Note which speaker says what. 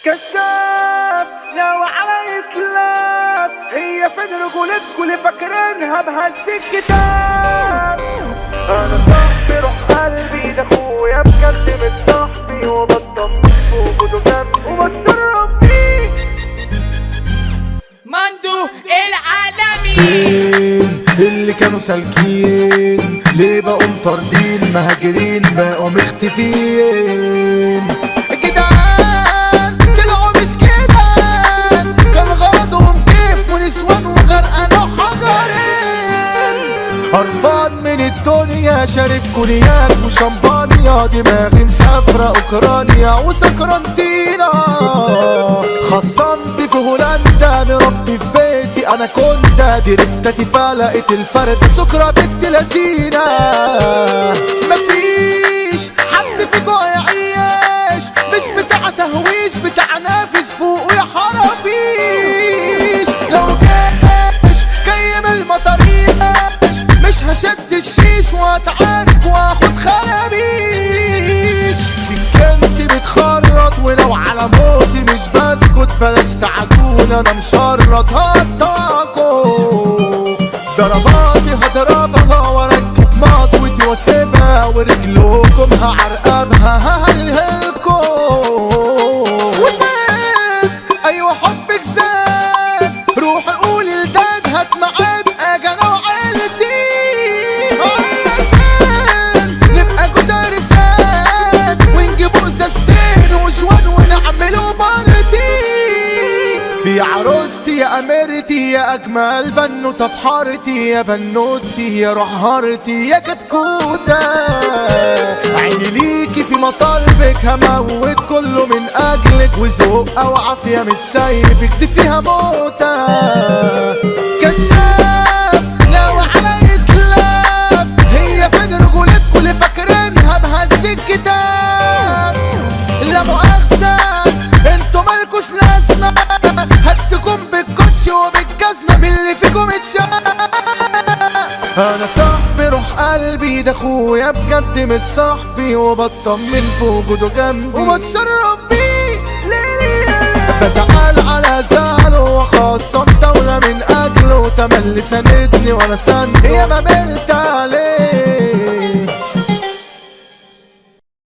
Speaker 1: كشاف لو على إطلاق هي فين رجولتكوا اللي فاكرينها بهز الكتاب. أنا صاحبي روح قلبي ده أخويا بجد من صاحبي وبطمن في وجوده جنبي وبتشرف بيه.
Speaker 2: مندو العالمي
Speaker 3: فين اللي كانوا سالكين ليه بقوا مطاردين مهاجرين بقوا مختفين. جدعان طلعوا مش كده كان غرضهم كيف ونسوان وغرقانة حجرين. قرفان من الدنيا شارب كونياك وشمبانيا دماغي مسافرة اوكرانيا وسكرانتينا. خصمت في هولندا مربي في بيتي انا كنت دي رفتي فلقت الفرد سكرة بنت لذينة. مفيش حد فيكو هيعيش مش بتاع تهويش بتاع نافس فوق يا حرافيش. لو جيش جاي من المطاريش مش هشد الشيش واتعارك واخد خرابيش. سكنتي بتخرط ولو على موتي مش بسكت بلاش تعجون انا مشرط هقطعكو. ضرباتي هضربها واركب مطوتي واسيبها ورجلكم هعرقبها ههلهلكو. وزاد ايوه حبك زاد روحي قولي لداد هات معاد اجي انا وعيلتي علشان نبقى جزار ساد ونجيبوا ازازتين وجوان ونعملوا بارتي. يا عروستي يا اميرتي يا اجمل بنوته في حارتي يا بنوتي يا رهارتي يا كتكوته. عيني ليكي في مطالبك هموت كله من اجلك وذوق او عافيه مش سايبك دي فيها موته. كشاف لو على إتلاف هي فين رجولتكوا اللي فاكرينها بهز الكتاب. لا مؤاخذة انتوا مالكوش لازمة هدكم بالكوتشي وبالجزمة من اللي فيكم اتشاف. انا صاحبي روح قلبي ده اخويا بجد مش صاحبي وبطمن في وجوده جنبي وبتشرف بيه. بزعل على زعله وخاصم دولة من اجله تملي ساندني وانا سندي يا ما بلت عليه.